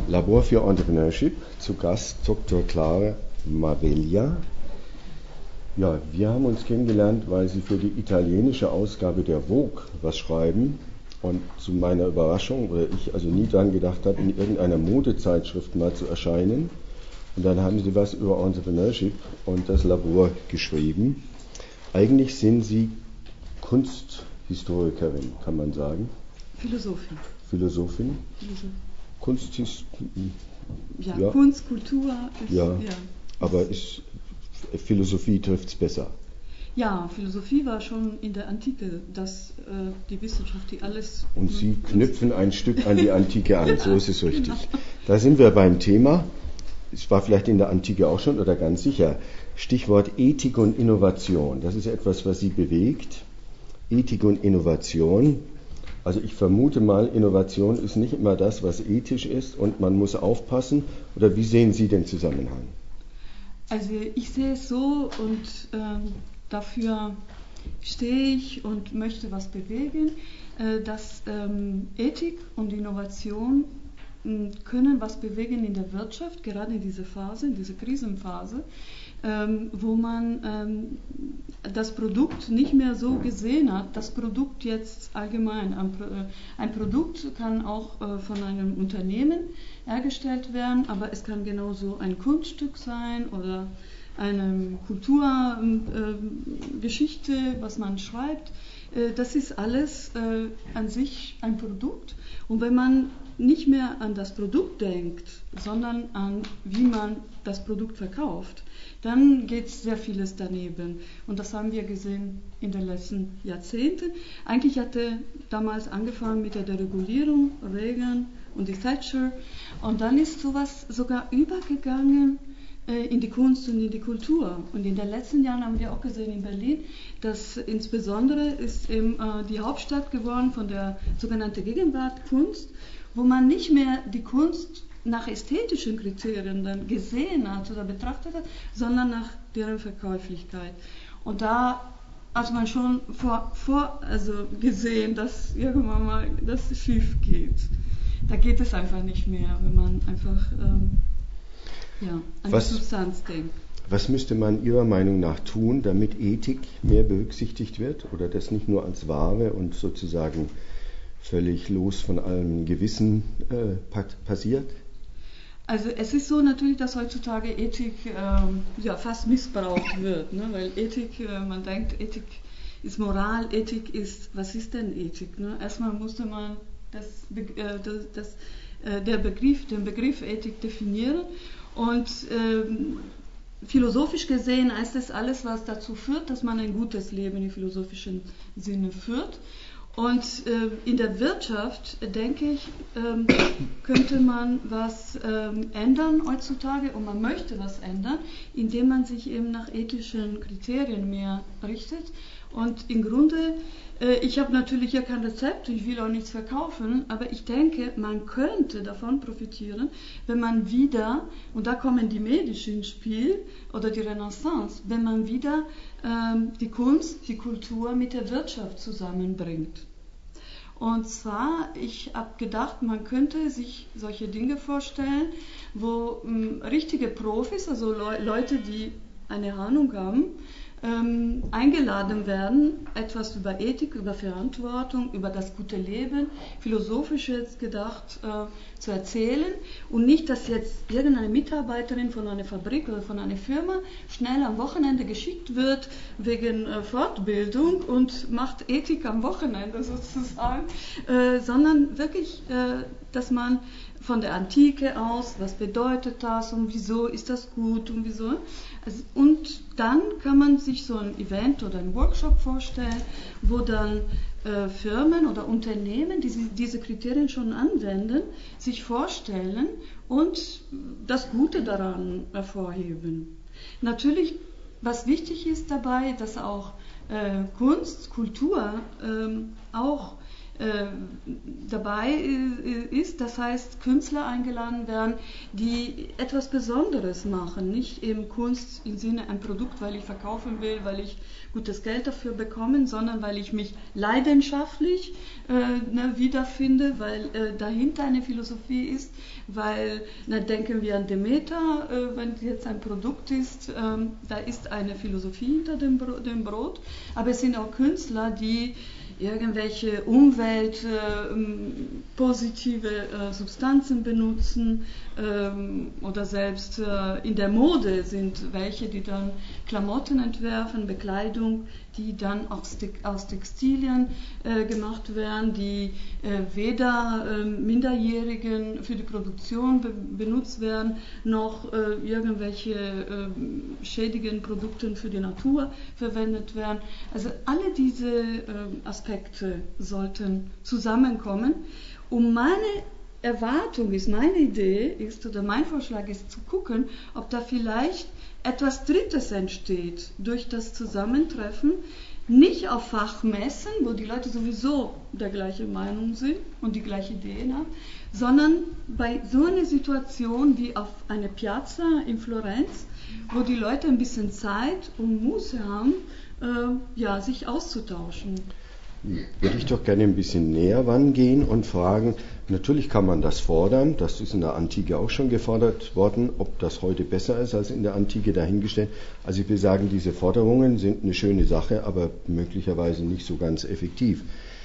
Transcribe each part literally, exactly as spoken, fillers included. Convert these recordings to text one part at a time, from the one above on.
Labor für Entrepreneurship, zu Gast Doktor Clara Maveglia. Ja, wir haben uns kennengelernt, weil Sie für die italienische Ausgabe der Vogue was schreiben und zu meiner Überraschung, oder ich also nie daran gedacht habe, in irgendeiner Modezeitschrift mal zu erscheinen. Und dann haben Sie was über Entrepreneurship und das Labor geschrieben. Eigentlich sind Sie Kunsthistorikerin, kann man sagen. Philosophin. Philosophin? Philosophin. Kunsthis ja, ja, Kunst, Kultur. Ist, ja, ja, aber ist, Philosophie trifft es besser. Ja, Philosophie war schon in der Antike das, äh, die Wissenschaft, die alles... Und Sie knüpfen ein Stück an die Antike an, so ist es richtig. Genau. Da sind wir beim Thema, es war vielleicht in der Antike auch schon oder ganz sicher, Stichwort Ethik und Innovation. Das ist etwas, was Sie bewegt. Ethik und Innovation. Also ich vermute mal, Innovation ist nicht immer das, was ethisch ist und man muss aufpassen. Oder wie sehen Sie den Zusammenhang? Also ich sehe es so und ähm, dafür stehe ich und möchte was bewegen, äh, dass ähm, Ethik und Innovation äh, können was bewegen in der Wirtschaft, gerade in dieser Phase, in dieser Krisenphase, ähm, wo man ähm, das Produkt nicht mehr so gesehen hat, das Produkt jetzt allgemein. Ein, äh, ein Produkt kann auch äh, von einem Unternehmen hergestellt werden, aber es kann genauso ein Kunststück sein oder eine Kulturgeschichte, äh, was man schreibt. Äh, das ist alles äh, an sich ein Produkt. Und wenn man nicht mehr an das Produkt denkt, sondern an wie man das Produkt verkauft, dann geht sehr vieles daneben. Und das haben wir gesehen in den letzten Jahrzehnten. Eigentlich hatte damals angefangen mit der Deregulierung, Reagan und die Thatcher. Und dann ist sowas sogar übergegangen äh, in die Kunst und in die Kultur. Und in den letzten Jahren haben wir auch gesehen in Berlin, dass insbesondere ist eben äh, die Hauptstadt geworden von der sogenannten Gegenwartkunst, wo man nicht mehr die Kunst nach ästhetischen Kriterien dann gesehen hat oder betrachtet hat, sondern nach deren Verkäuflichkeit. Und da hat man schon vor, vor also gesehen, dass irgendwann mal das schief geht. Da geht es einfach nicht mehr, wenn man einfach ähm, ja, an was, die Substanz denkt. Was müsste man Ihrer Meinung nach tun, damit Ethik mehr berücksichtigt wird oder das nicht nur als Ware und sozusagen völlig los von allem Gewissen äh, passiert? Also es ist so natürlich, dass heutzutage Ethik ähm, ja, fast missbraucht wird, ne? Weil Ethik, äh, man denkt, Ethik ist Moral, Ethik ist, was ist denn Ethik? Ne? Erstmal musste man das, äh, das, das, äh, der Begriff, den Begriff Ethik definieren und ähm, philosophisch gesehen heißt es alles, was dazu führt, dass man ein gutes Leben im philosophischen Sinne führt. Und äh, in der Wirtschaft, denke ich, ähm, könnte man was ähm, ändern heutzutage und man möchte was ändern, indem man sich eben nach ethischen Kriterien mehr richtet. Und im Grunde, äh, ich habe natürlich hier kein Rezept, ich will auch nichts verkaufen, aber ich denke, man könnte davon profitieren, wenn man wieder, und da kommen die Medien ins Spiel oder die Renaissance, wenn man wieder ähm, die Kunst, die Kultur mit der Wirtschaft zusammenbringt. Und zwar, ich habe gedacht, man könnte sich solche Dinge vorstellen, wo ähm, richtige Profis, also Le- Leute, die eine Ahnung haben, ähm, eingeladen werden, etwas über Ethik, über Verantwortung, über das gute Leben, philosophisch jetzt gedacht, äh, zu erzählen und nicht, dass jetzt irgendeine Mitarbeiterin von einer Fabrik oder von einer Firma schnell am Wochenende geschickt wird wegen äh, Fortbildung und macht Ethik am Wochenende sozusagen, äh, sondern wirklich, äh, dass man von der Antike aus, was bedeutet das und wieso ist das gut und wieso. Also, und dann kann man sich so ein Event oder einen Workshop vorstellen, wo dann äh, Firmen oder Unternehmen, die diese Kriterien schon anwenden, sich vorstellen und das Gute daran hervorheben. Natürlich, was wichtig ist dabei, dass auch äh, Kunst, Kultur ähm, auch äh, dabei ist, das heißt Künstler eingeladen werden, die etwas Besonderes machen, nicht eben Kunst im Sinne ein Produkt, weil ich verkaufen will, weil ich gutes Geld dafür bekomme, sondern weil ich mich leidenschaftlich äh, ne, wiederfinde, weil äh, dahinter eine Philosophie ist, weil, na, denken wir an Demeter, äh, wenn jetzt ein Produkt ist, ähm, da ist eine Philosophie hinter dem, Bro- dem Brot, aber es sind auch Künstler, die irgendwelche umweltpositive äh, äh, Substanzen benutzen ähm, oder selbst äh, in der Mode sind welche, die dann Klamotten entwerfen, Bekleidung, die dann aus, Te- aus Textilien äh, gemacht werden, die äh, weder äh, Minderjährigen für die Produktion be- benutzt werden, noch äh, irgendwelche äh, schädigen Produkte für die Natur verwendet werden. Also alle diese äh, Aspekte sollten zusammenkommen. Und meine Erwartung ist, meine Idee ist, oder mein Vorschlag ist, zu gucken, ob da vielleicht etwas Drittes entsteht durch das Zusammentreffen, nicht auf Fachmessen, wo die Leute sowieso der gleichen Meinung sind und die gleichen Ideen haben, sondern bei so einer Situation wie auf einer Piazza in Florenz, wo die Leute ein bisschen Zeit und Muße haben, äh, ja, sich auszutauschen. Würde ich doch gerne ein bisschen näher rangehen und fragen, natürlich kann man das fordern, das ist in der Antike auch schon gefordert worden, ob das heute besser ist als in der Antike, dahingestellt. Also ich will sagen, diese Forderungen sind eine schöne Sache, aber möglicherweise nicht so ganz effektiv.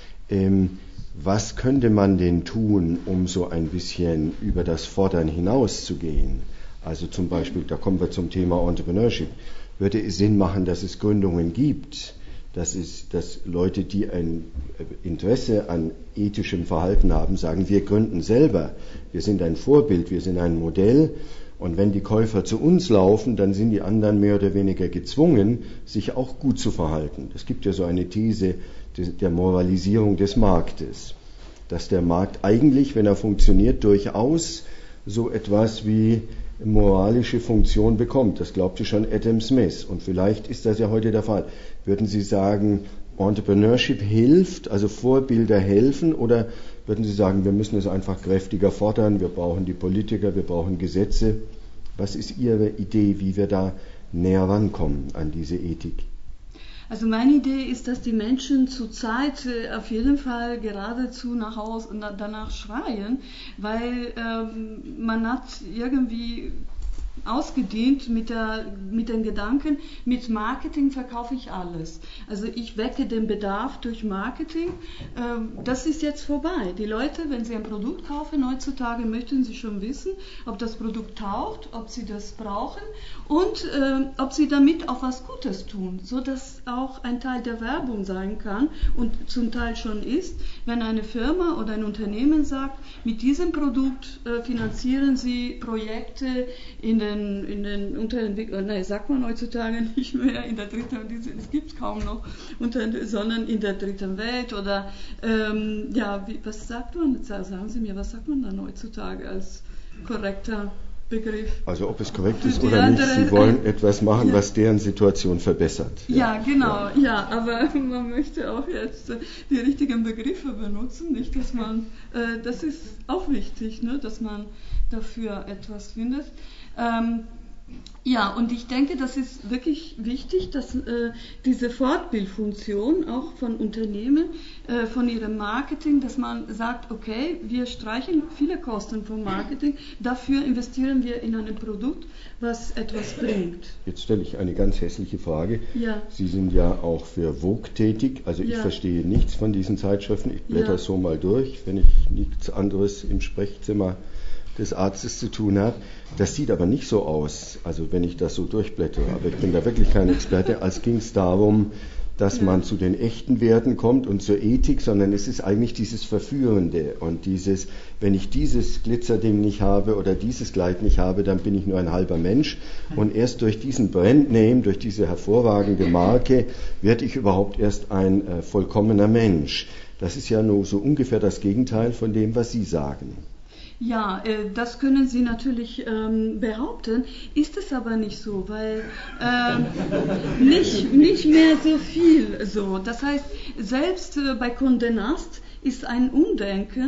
Ähm, was könnte man denn tun, um so ein bisschen über das Fordern hinauszugehen? Also zum Beispiel, da kommen wir zum Thema Entrepreneurship. Würde es Sinn machen, dass es Gründungen gibt? Das ist, dass Leute, die ein Interesse an ethischem Verhalten haben, sagen, wir gründen selber, wir sind ein Vorbild, wir sind ein Modell, und wenn die Käufer zu uns laufen, dann sind die anderen mehr oder weniger gezwungen, sich auch gut zu verhalten. Es gibt ja so eine These der Moralisierung des Marktes, dass der Markt eigentlich, wenn er funktioniert, durchaus so etwas wie moralische Funktion bekommt. Das glaubte schon Adam Smith, und vielleicht ist das ja heute der Fall. Würden Sie sagen, Entrepreneurship hilft, also Vorbilder helfen, oder würden Sie sagen, wir müssen es einfach kräftiger fordern, wir brauchen die Politiker, wir brauchen Gesetze? Was ist Ihre Idee, wie wir da näher rankommen an diese Ethik? Also meine Idee ist, dass die Menschen zurzeit äh, auf jeden Fall geradezu nach Hause, na, danach schreien, weil ähm, man hat irgendwie ausgedient mit, der, mit den Gedanken, mit Marketing verkaufe ich alles. Also ich wecke den Bedarf durch Marketing. Ähm, das ist jetzt vorbei. Die Leute, wenn sie ein Produkt kaufen, heutzutage möchten sie schon wissen, ob das Produkt taugt, ob sie das brauchen und äh, ob sie damit auch was Gutes tun, sodass auch ein Teil der Werbung sein kann und zum Teil schon ist, wenn eine Firma oder ein Unternehmen sagt, mit diesem Produkt äh, finanzieren sie Projekte in den in den Unterentwicklungen, nein, sagt man heutzutage nicht mehr, in der dritten, das gibt es kaum noch, unter, sondern in der dritten Welt oder, ähm, ja, wie, was sagt man, sagen Sie mir, was sagt man dann heutzutage als korrekter Begriff? Also ob es korrekt ist oder andere, nicht, Sie wollen äh, etwas machen, ja, was deren Situation verbessert. Ja, ja genau, ja. ja, aber man möchte auch jetzt äh, die richtigen Begriffe benutzen, nicht, dass man, äh, das ist auch wichtig, ne, dass man dafür etwas findet. Ähm, ja, und ich denke, das ist wirklich wichtig, dass äh, diese Fortbildfunktion auch von Unternehmen, äh, von ihrem Marketing, dass man sagt, okay, wir streichen viele Kosten vom Marketing, dafür investieren wir in ein Produkt, was etwas bringt. Jetzt stelle ich eine ganz hässliche Frage. Ja. Sie sind ja auch für Vogue tätig, also ich ja. verstehe nichts von diesen Zeitschriften, ich blätter ja. so mal durch, wenn ich nichts anderes im Sprechzimmer des Arztes zu tun habe. Das sieht aber nicht so aus, also wenn ich das so durchblättere, aber ich bin da wirklich kein Experte, als ging es darum, dass man zu den echten Werten kommt und zur Ethik, sondern es ist eigentlich dieses Verführende und dieses, wenn ich dieses Glitzerding nicht habe oder dieses Kleid nicht habe, dann bin ich nur ein halber Mensch, und erst durch diesen Brandname, durch diese hervorragende Marke, werde ich überhaupt erst ein äh, vollkommener Mensch. Das ist ja nur so ungefähr das Gegenteil von dem, was Sie sagen. Ja, äh, das können Sie natürlich ähm, behaupten, ist es aber nicht so, weil ähm, nicht, nicht mehr so viel so. Das heißt, selbst äh, bei Condé Nast ist ein Umdenken,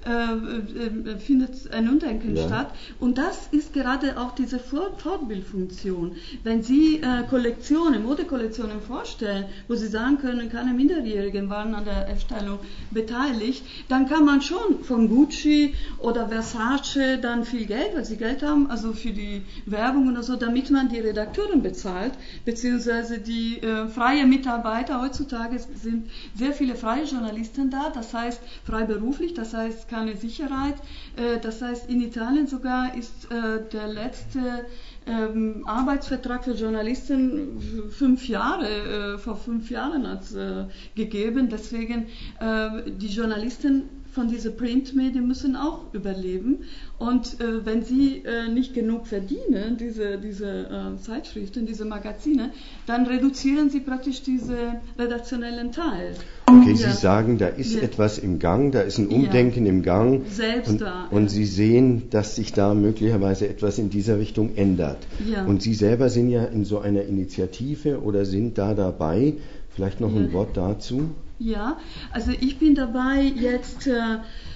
äh, findet ein Umdenken ja. statt. Und das ist gerade auch diese Fortbildfunktion. Wenn Sie äh, Kollektionen, Modekollektionen vorstellen, wo Sie sagen können, keine Minderjährigen waren an der Erstellung beteiligt, dann kann man schon von Gucci oder Versace dann viel Geld, weil sie Geld haben, also für die Werbung oder so, damit man die Redakteuren bezahlt, beziehungsweise die äh, freie Mitarbeiter. Heutzutage sind sehr viele freie Journalisten da, das heißt freiberuflich, das heißt keine Sicherheit. Äh, das heißt, in Italien sogar ist äh, der letzte ähm, Arbeitsvertrag für Journalisten fünf Jahre, äh, vor fünf Jahren hat es äh, gegeben. Deswegen äh, die Journalisten von diesen Printmedien müssen auch überleben. Und äh, wenn sie äh, nicht genug verdienen, diese, diese äh, Zeitschriften, diese Magazine, dann reduzieren sie praktisch diesen redaktionellen Teil. Okay, ja. Sie sagen, da ist ja. etwas im Gang, da ist ein Umdenken ja. im Gang. Selbst und, da. Und ja. Sie sehen, dass sich da möglicherweise etwas in dieser Richtung ändert. Ja. Und Sie selber sind ja in so einer Initiative oder sind da dabei. Vielleicht noch ein ja. Wort dazu. Ja, also ich bin dabei, jetzt äh,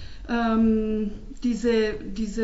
ähm, diese, diese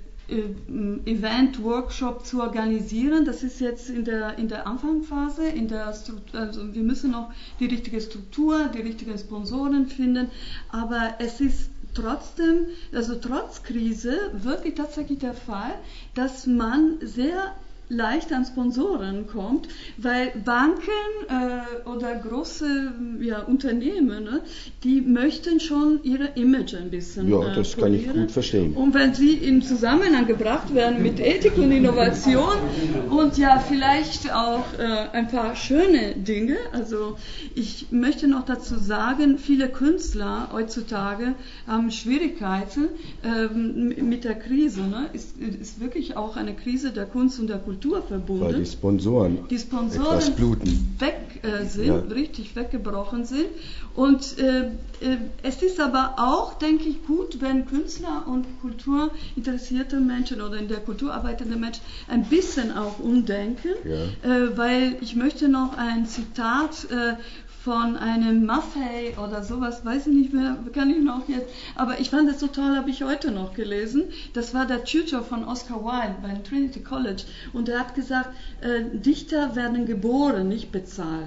äh, Event-Workshop zu organisieren. Das ist jetzt in der, in der Anfangsphase. In der Struktur, also wir müssen noch die richtige Struktur, die richtigen Sponsoren finden, aber es ist trotzdem, also trotz Krise, wirklich tatsächlich der Fall, dass man sehr leicht an Sponsoren kommt, weil Banken äh, oder große ja, Unternehmen, ne, die möchten schon ihre Image ein bisschen Ja, äh, das polieren. kann ich gut verstehen. Und wenn sie in Zusammenhang gebracht werden mit Ethik und Innovation und ja vielleicht auch äh, ein paar schöne Dinge, also ich möchte noch dazu sagen, viele Künstler heutzutage haben Schwierigkeiten ähm, mit der Krise. Ne? Ist, ist wirklich auch eine Krise der Kunst und der Kultur verbunden. Weil die Sponsoren, die Sponsoren etwas bluten. weg äh, sind, ja. richtig weggebrochen sind. Und äh, äh, es ist aber auch, denke ich, gut, wenn Künstler und kulturinteressierte Menschen oder in der Kultur arbeitende Menschen ein bisschen auch umdenken, ja. äh, weil ich möchte noch ein Zitat äh, von einem Maffei oder sowas, weiß ich nicht mehr, kann ich noch jetzt, aber ich fand das so toll, habe ich heute noch gelesen. Das war der Tutor von Oscar Wilde beim Trinity College und er hat gesagt, äh, Dichter werden geboren, nicht bezahlt.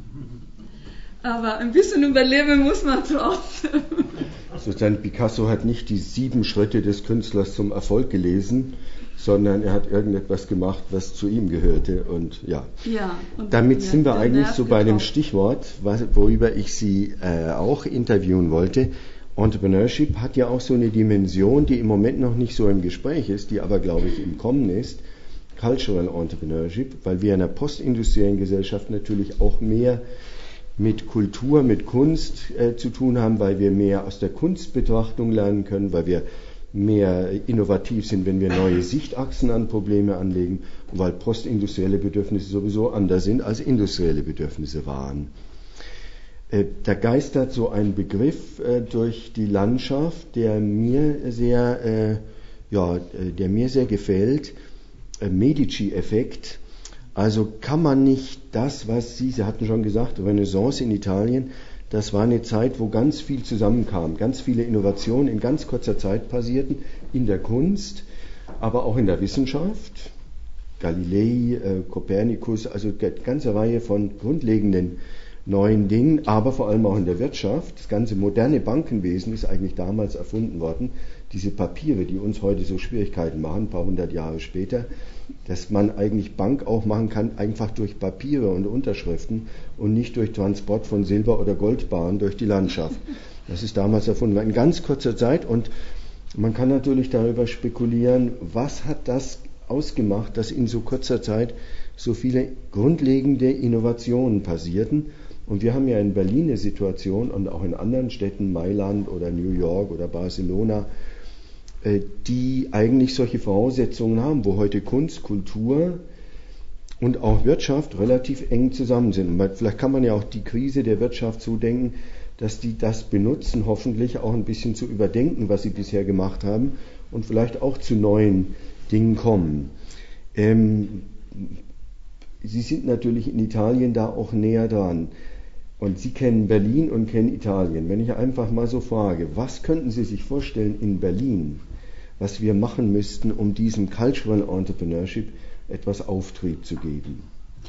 Aber ein bisschen überleben muss man trotzdem. Sozusagen Picasso hat nicht die sieben Schritte des Künstlers zum Erfolg gelesen, sondern er hat irgendetwas gemacht, was zu ihm gehörte. Und ja, ja und damit ja, sind wir eigentlich so bei dem getroffen. Stichwort, was, worüber ich Sie äh, auch interviewen wollte. Entrepreneurship hat ja auch so eine Dimension, die im Moment noch nicht so im Gespräch ist, die aber, glaube ich, im Kommen ist. Cultural Entrepreneurship, weil wir in einer postindustriellen Gesellschaft natürlich auch mehr mit Kultur, mit Kunst äh, zu tun haben, weil wir mehr aus der Kunstbetrachtung lernen können, weil wir mehr innovativ sind, wenn wir neue Sichtachsen an Probleme anlegen und weil postindustrielle Bedürfnisse sowieso anders sind, als industrielle Bedürfnisse waren. Äh, da geistert so ein Begriff äh, durch die Landschaft, der mir sehr, äh, ja, der mir sehr gefällt, äh, Medici-Effekt. Also kann man nicht das, was Sie, Sie hatten schon gesagt, Renaissance in Italien, das war eine Zeit, wo ganz viel zusammenkam, ganz viele Innovationen in ganz kurzer Zeit passierten, in der Kunst, aber auch in der Wissenschaft. Galilei, äh, Kopernikus, also eine ganze Reihe von grundlegenden neuen Dingen, aber vor allem auch in der Wirtschaft. Das ganze moderne Bankenwesen ist eigentlich damals erfunden worden. Diese Papiere, die uns heute so Schwierigkeiten machen, ein paar hundert Jahre später, dass man eigentlich Bank auch machen kann, einfach durch Papiere und Unterschriften und nicht durch Transport von Silber- oder Goldbarren durch die Landschaft. Das ist damals erfunden worden, in ganz kurzer Zeit. Und man kann natürlich darüber spekulieren, was hat das ausgemacht, dass in so kurzer Zeit so viele grundlegende Innovationen passierten. Und wir haben ja in Berlin eine Situation und auch in anderen Städten, Mailand oder New York oder Barcelona, die eigentlich solche Voraussetzungen haben, wo heute Kunst, Kultur und auch Wirtschaft relativ eng zusammen sind. Und vielleicht kann man ja auch die Krise der Wirtschaft so denken, dass die das benutzen, hoffentlich auch ein bisschen zu überdenken, was sie bisher gemacht haben und vielleicht auch zu neuen Dingen kommen. Ähm, sie sind natürlich in Italien da auch näher dran. Und Sie kennen Berlin und kennen Italien. Wenn ich einfach mal so frage, was könnten Sie sich vorstellen in Berlin, was wir machen müssten, um diesem Cultural Entrepreneurship etwas Auftrieb zu geben?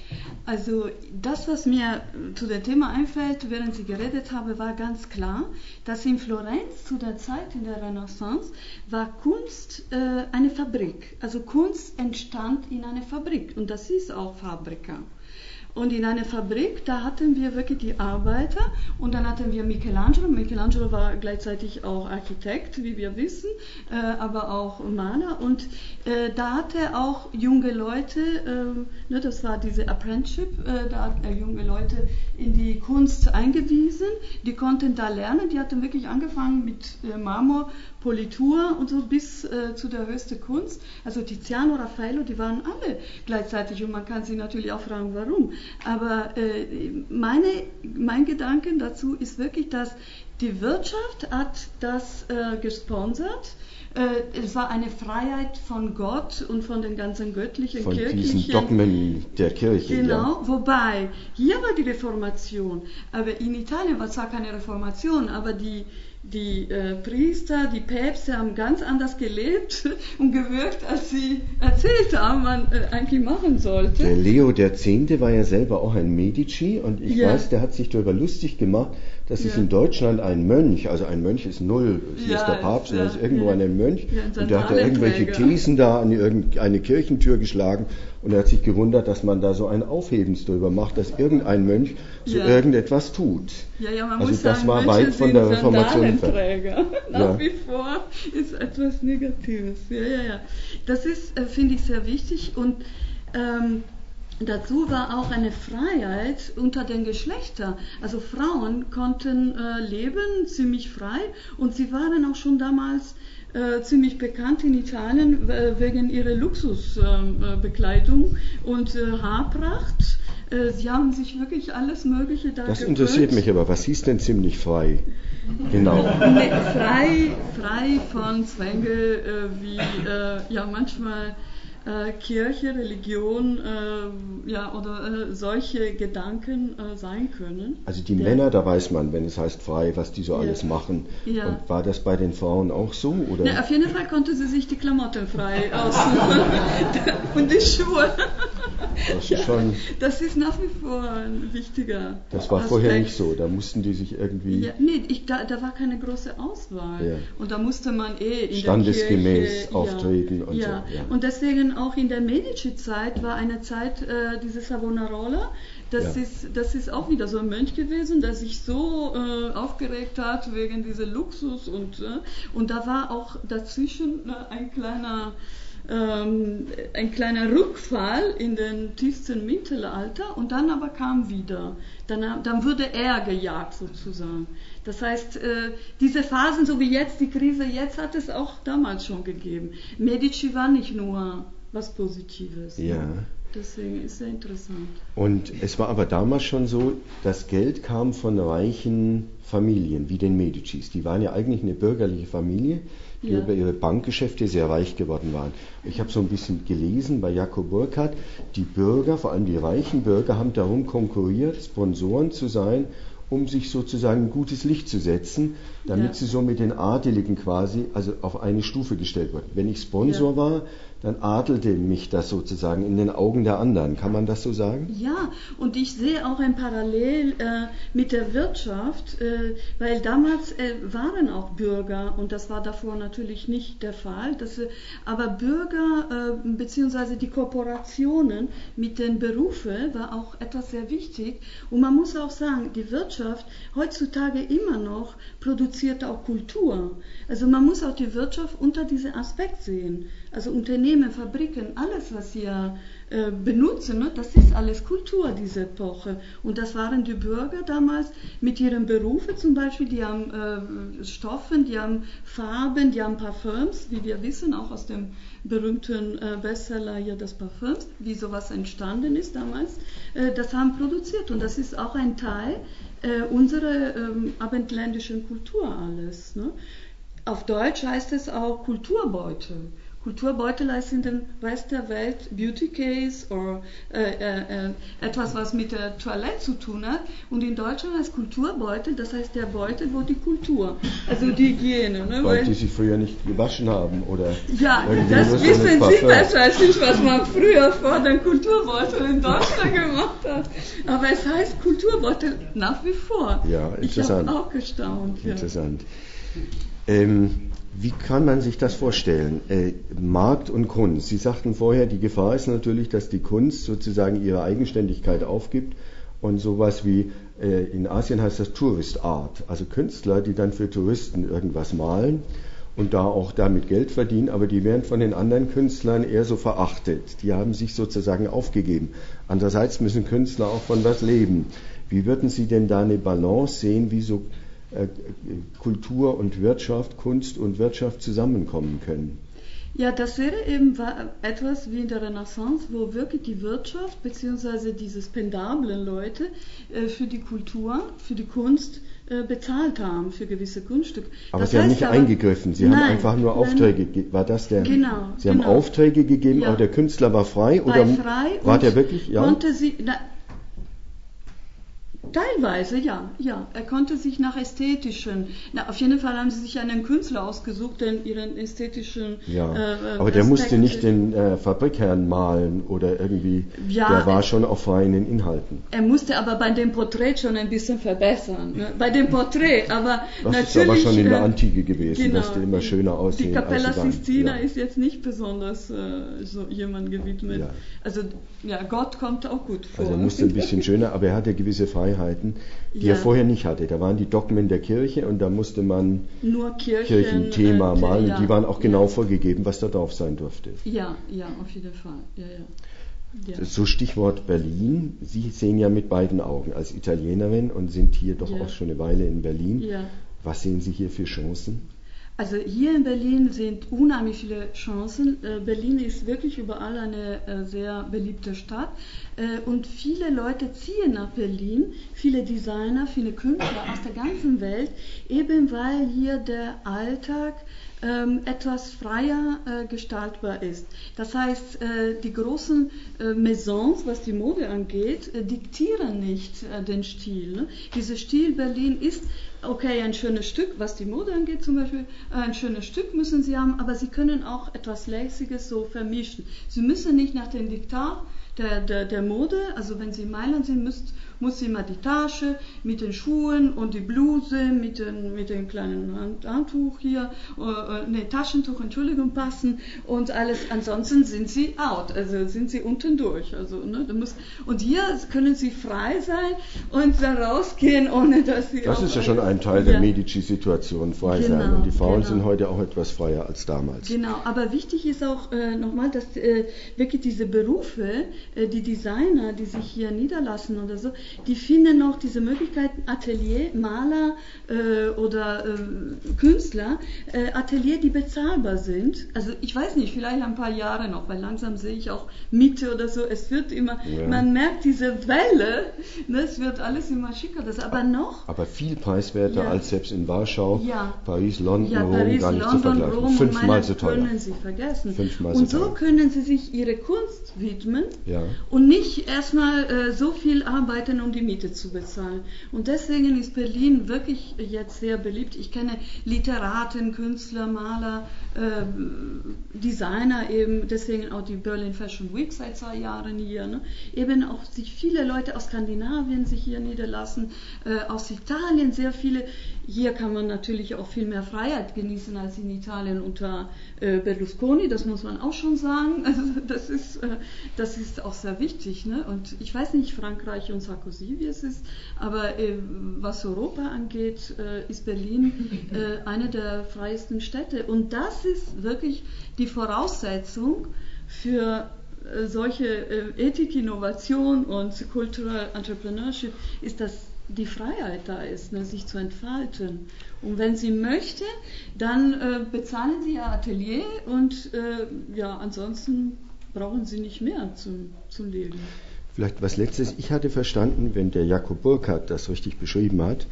Also das, was mir zu dem Thema einfällt, während Sie geredet haben, war ganz klar, dass in Florenz zu der Zeit in der Renaissance war Kunst äh, eine Fabrik. Also Kunst entstand in einer Fabrik und das ist auch Fabrica. Und in einer Fabrik, da hatten wir wirklich die Arbeiter und dann hatten wir Michelangelo. Michelangelo war gleichzeitig auch Architekt, wie wir wissen, äh, aber auch Maler. Und äh, da hat er auch junge Leute, äh, ne, das war diese Apprenticeship, äh, da hat er junge Leute in die Kunst eingewiesen. Die konnten da lernen, die hatten wirklich angefangen mit äh, Marmor, Politur und so bis äh, zu der höchsten Kunst. Also Tiziano, Raffaello, die waren alle gleichzeitig und man kann sich natürlich auch fragen, warum. Aber äh, meine, mein Gedanke dazu ist wirklich, dass die Wirtschaft hat das äh, gesponsert. Äh, es war eine Freiheit von Gott und von den ganzen göttlichen von kirchlichen... diesen Dogmen der Kirche. Genau, ja. Wobei, hier war die Reformation, aber in Italien war zwar keine Reformation, aber die Die äh, Priester, die Päpste haben ganz anders gelebt und gewirkt, als sie erzählt haben, man äh, eigentlich machen sollte. Der Leo der Zehnte war ja selber auch ein Medici und ich ja. weiß, der hat sich darüber lustig gemacht, dass ja. es in Deutschland ein Mönch, also ein Mönch ist null, hier ja, ist der Papst, ja, und da ist irgendwo ja. ein Mönch ja, und der hat da irgendwelche Thesen da an irgendeine Kirchentür geschlagen und er hat sich gewundert, dass man da so ein Aufhebens drüber macht, dass irgendein Mönch so ja. irgendetwas tut. Ja, ja, man also muss das sagen, war Mönche weit von der Reformation entfernt. Nach ja. wie vor ist etwas Negatives. Ja, ja, ja. Das ist, äh, finde ich, sehr wichtig und ähm, dazu war auch eine Freiheit unter den Geschlechtern. Also Frauen konnten äh, leben ziemlich frei und sie waren auch schon damals äh, ziemlich bekannt in Italien äh, wegen ihrer Luxusbekleidung äh, und äh, Haarpracht. Äh, sie haben sich wirklich alles Mögliche da Das gegönnt. interessiert mich aber. Was hieß denn ziemlich frei? Genau. Nee, frei, frei von Zwänge äh, wie äh, ja manchmal äh, Kirche, Religion äh, ja, oder äh, solche Gedanken äh, sein können. Also die ja. Männer, da weiß man, wenn es heißt frei, was die so ja. alles machen. Ja. Und war das bei den Frauen auch so? Oder? Na, auf jeden Fall konnte sie sich die Klamotten frei aussuchen und die Schuhe. Das ist, schon, das ist nach wie vor ein wichtiger Das war Aspekt. vorher nicht so, da mussten die sich irgendwie... Ja, nee, ich, da, da war keine große Auswahl. Ja. Und da musste man eh in standesgemäß der Kirche, auftreten ja, und ja. so. Ja. Und deswegen auch in der Medici-Zeit war eine Zeit, äh, diese Savonarola, das, ja. ist, das ist auch wieder so ein Mönch gewesen, der sich so äh, aufgeregt hat wegen dieser Luxus und, äh, und da war auch dazwischen äh, ein kleiner... Ähm, ein kleiner Rückfall in den tiefsten Mittelalter und dann aber kam wieder. Dann, dann wurde er gejagt sozusagen. Das heißt, äh, diese Phasen, so wie jetzt, die Krise jetzt, hat es auch damals schon gegeben. Medici war nicht nur was Positives. Ja. Deswegen ist sehr interessant. Und es war aber damals schon so, das Geld kam von reichen Familien, wie den Medicis. Die waren ja eigentlich eine bürgerliche Familie, die ja. über ihre Bankgeschäfte sehr reich geworden waren. Ich habe so ein bisschen gelesen bei Jakob Burckhardt, die Bürger, vor allem die reichen Bürger, haben darum konkurriert, Sponsoren zu sein, um sich sozusagen ein gutes Licht zu setzen, damit ja. sie so mit den Adeligen quasi also auf eine Stufe gestellt wurden. Wenn ich Sponsor ja. war, dann adelte mich das sozusagen in den Augen der anderen. Kann man das so sagen? Ja, und ich sehe auch ein Parallel äh, mit der Wirtschaft, äh, weil damals äh, waren auch Bürger, und das war davor natürlich nicht der Fall, dass, äh, aber Bürger äh, bzw. die Kooperationen mit den Berufen war auch etwas sehr wichtig. Und man muss auch sagen, die Wirtschaft heutzutage immer noch produziert auch Kultur. Also man muss auch die Wirtschaft unter diesem Aspekt sehen. Also Unternehmen, Fabriken, alles, was wir äh, benutzen, ne, das ist alles Kultur, diese Epoche. Und das waren die Bürger damals mit ihren Berufen zum Beispiel, die haben äh, Stoffen, die haben Farben, die haben Parfüms, wie wir wissen, auch aus dem berühmten äh, Bestseller hier des Parfüms, wie sowas entstanden ist damals, äh, das haben produziert. Und das ist auch ein Teil äh, unserer ähm, abendländischen Kultur alles. Ne? Auf Deutsch heißt es auch Kulturbeutel. Kulturbeutel heißt in dem Rest der Welt Beauty Case oder äh, äh, äh, etwas, was mit der Toilette zu tun hat. Und in Deutschland heißt Kulturbeutel, das heißt der Beutel, wo die Kultur, also die Hygiene. Ne? Weil, Weil die sich früher nicht gewaschen haben oder ja, das wissen Sie besser als ich, was man früher vor dem Kulturbeutel in Deutschland gemacht hat. Aber es heißt Kulturbeutel nach wie vor. Ja, interessant. Ich habe auch gestaunt. Ja. Interessant. Ähm, Wie kann man sich das vorstellen? Äh, Markt und Kunst. Sie sagten vorher, die Gefahr ist natürlich, dass die Kunst sozusagen ihre Eigenständigkeit aufgibt und sowas wie, äh, in Asien heißt das Tourist Art, also Künstler, die dann für Touristen irgendwas malen und da auch damit Geld verdienen, aber die werden von den anderen Künstlern eher so verachtet. Die haben sich sozusagen aufgegeben. Andererseits müssen Künstler auch von was leben. Wie würden Sie denn da eine Balance sehen, wie so Kultur und Wirtschaft, Kunst und Wirtschaft zusammenkommen können? Ja, das wäre eben etwas wie in der Renaissance, wo wirklich die Wirtschaft bzw. diese spendablen Leute für die Kultur, für die Kunst bezahlt haben, für gewisse Kunststücke. Aber das Sie haben nicht aber, eingegriffen, Sie nein, haben einfach nur Aufträge gegeben. War das der? Genau. Sie haben genau. Aufträge gegeben, ja. Aber der Künstler war frei? War oder frei war der wirklich? Ja. Konnte sie, na, Teilweise, ja, ja. Er konnte sich nach ästhetischen, na, auf jeden Fall haben sie sich einen Künstler ausgesucht, den ihren ästhetischen ja. äh, Aber der Aspekte. musste nicht den äh, Fabrikherrn malen oder irgendwie, ja, der war schon auf freien Inhalten. Er musste aber bei dem Porträt schon ein bisschen verbessern, ne? Bei dem Porträt, aber das natürlich... Das ist aber schon in der Antike gewesen, genau, dass die immer schöner aussehen. Die Capella als sie Sistina ja. ist jetzt nicht besonders äh, so jemand gewidmet. Ja. Also, ja, Gott kommt auch gut vor. Also er musste ein bisschen schöner, aber er hatte gewisse Freiheiten, die ja. er vorher nicht hatte. Da waren die Dogmen der Kirche und da musste man nur Kirchen, Kirchenthema äh, malen. ja, die waren auch genau ja. vorgegeben, was da drauf sein durfte. Ja, ja, auf jeden Fall. Ja, ja. Ja. So Stichwort Berlin. Sie sehen ja mit beiden Augen als Italienerin und sind hier doch ja. auch schon eine Weile in Berlin. Ja. Was sehen Sie hier für Chancen? Also hier in Berlin sind unheimlich viele Chancen. Berlin ist wirklich überall eine sehr beliebte Stadt und viele Leute ziehen nach Berlin, viele Designer, viele Künstler aus der ganzen Welt, eben weil hier der Alltag ähm, etwas freier äh, gestaltbar ist. Das heißt, äh, die großen äh, Maisons, was die Mode angeht, äh, diktieren nicht äh, den Stil. Ne? Dieser Stil Berlin ist okay, ein schönes Stück, was die Mode angeht zum Beispiel, ein schönes Stück müssen sie haben, aber sie können auch etwas Lässiges so vermischen. Sie müssen nicht nach dem Diktat der, der, der Mode, also wenn sie in Mailand sind, müsst, muss immer die Tasche mit den Schuhen und die Bluse mit dem mit den kleinen Hand, Handtuch hier, äh, ne, Taschentuch, Entschuldigung, passen und alles, ansonsten sind sie out, also sind sie unten durch. Also, ne, da muss, und hier können sie frei sein und da rausgehen, ohne dass sie... Das ist ja schon ein Teil der ja. Medici-Situation, frei genau, sein. Und die Frauen genau. sind heute auch etwas freier als damals. Genau, aber wichtig ist auch äh, nochmal, dass äh, wirklich diese Berufe, äh, die Designer, die sich hier niederlassen oder so, die finden auch diese Möglichkeiten, Atelier, Maler äh, oder äh, Künstler, äh, Atelier, die bezahlbar sind. Also ich weiß nicht, vielleicht ein paar Jahre noch, weil langsam sehe ich auch Miete oder so, es wird immer, ja. man merkt diese Welle, ne, es wird alles immer schicker, das aber noch... Aber viel preiswerter ja. als selbst in Warschau, ja. Paris, London, ja, Rom, Paris, gar nicht London, zu vergleichen. Rom, Fünfmal so teuer. Können Sie vergessen. Fünfmal und so, so teuer. können Sie sich Ihre Kunst widmen ja. und nicht erstmal äh, so viel arbeiten, um die Miete zu bezahlen. Und deswegen ist Berlin wirklich jetzt sehr beliebt. Ich kenne Literaten, Künstler, Maler, äh, Designer eben, deswegen auch die Berlin Fashion Week seit zwei Jahren hier. Ne? Eben auch sich viele Leute aus Skandinavien sich hier niederlassen, äh, aus Italien sehr viele. Hier kann man natürlich auch viel mehr Freiheit genießen als in Italien unter äh, Berlusconi, das muss man auch schon sagen. Also das ist, äh, das ist auch sehr wichtig. Ne? Und ich weiß nicht, Frankreich und Sarkozy, wie es ist, aber äh, was Europa angeht, äh, ist Berlin äh, eine der freiesten Städte. Und das ist wirklich die Voraussetzung für äh, solche äh, Ethik, Innovation und Cultural Entrepreneurship, ist das die Freiheit da ist, ne, sich zu entfalten. Und wenn sie möchte, dann äh, bezahlen sie ihr Atelier und äh, ja, ansonsten brauchen sie nicht mehr zum, zum Leben. Vielleicht was Letztes. Ich hatte verstanden, wenn der Jakob Burckhardt das richtig beschrieben hat,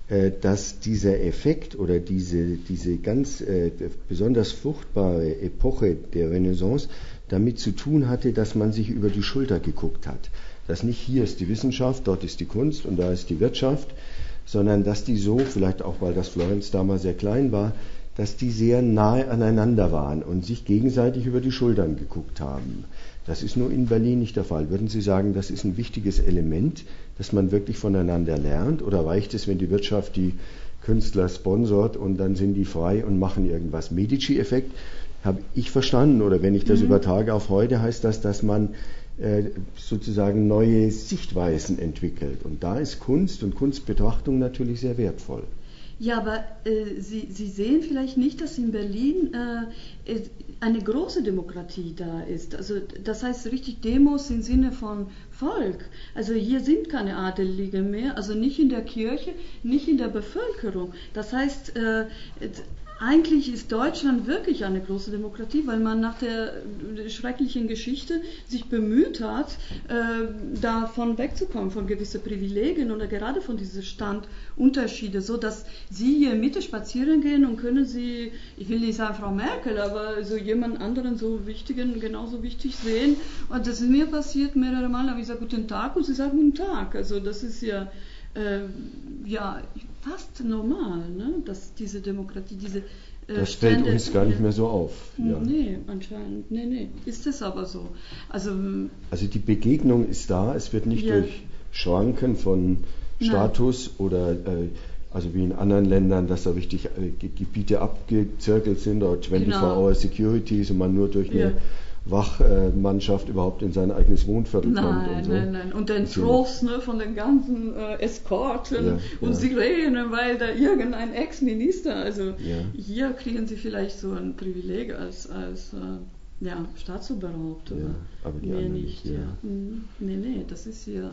dass dieser Effekt oder diese, diese ganz äh, besonders fruchtbare Epoche der Renaissance damit zu tun hatte, dass man sich über die Schulter geguckt hat. Dass nicht hier ist die Wissenschaft, dort ist die Kunst und da ist die Wirtschaft, sondern dass die so, vielleicht auch weil das Florenz damals sehr klein war, dass die sehr nahe aneinander waren und sich gegenseitig über die Schultern geguckt haben. Das ist nur in Berlin nicht der Fall. Würden Sie sagen, das ist ein wichtiges Element, dass man wirklich voneinander lernt? Oder reicht es, wenn die Wirtschaft die Künstler sponsort und dann sind die frei und machen irgendwas? Medici-Effekt habe ich verstanden. Oder wenn ich das mhm. übertrage auf heute, heißt das, dass man äh, sozusagen neue Sichtweisen entwickelt. Und da ist Kunst und Kunstbetrachtung natürlich sehr wertvoll. Ja, aber äh, Sie, Sie sehen vielleicht nicht, dass in Berlin äh, eine große Demokratie da ist. Also das heißt richtig Demos im Sinne von Volk. Also hier sind keine Adelige mehr, also nicht in der Kirche, nicht in der Bevölkerung. Das heißt, äh, eigentlich ist Deutschland wirklich eine große Demokratie, weil man nach der schrecklichen Geschichte sich bemüht hat, äh, davon wegzukommen, von gewissen Privilegien oder gerade von diesen Standunterschieden, so dass Sie hier in Mitte spazieren gehen und können Sie, ich will nicht sagen Frau Merkel, aber so jemand anderen so wichtigen, genauso wichtig sehen. Und das ist mir passiert mehrere Mal, da habe ich gesagt, guten Tag und Sie sagen guten Tag. Also das ist ja Äh, ja, fast normal, ne? Dass diese Demokratie, diese äh, das fällt Stände, uns gar nicht mehr so auf. Ja. Nee, anscheinend, nee, nee, ist es aber so. Also, also die Begegnung ist da, es wird nicht ja. durch Schranken von Status Nein. oder äh, also wie in anderen Ländern, dass da richtig äh, Gebiete abgezirkelt sind oder vierundzwanzig Hour genau. Securities und man nur durch eine ja. Wachmannschaft überhaupt in sein eigenes Wohnviertel nein, kommt. Und so. Nein, nein, und den Trost ne, von den ganzen äh, Eskorten ja, und ja. Sirenen, weil da irgendein Ex-Minister, also ja. hier kriegen sie vielleicht so ein Privileg als, als äh, ja, Staatsoberhaupt, ja, aber die mehr nicht. nicht ja. Ja. Nee, nee, das ist hier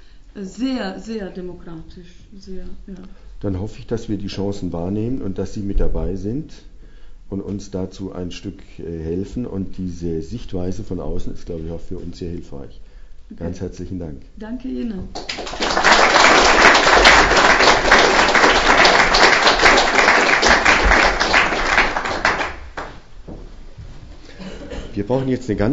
sehr, sehr demokratisch. Sehr, ja. Dann hoffe ich, dass wir die Chancen wahrnehmen und dass Sie mit dabei sind und uns dazu ein Stück äh, helfen. Und diese Sichtweise von außen ist, glaube ich, auch für uns sehr hilfreich. Okay. Ganz herzlichen Dank. Danke Ihnen. Wir brauchen jetzt eine ganz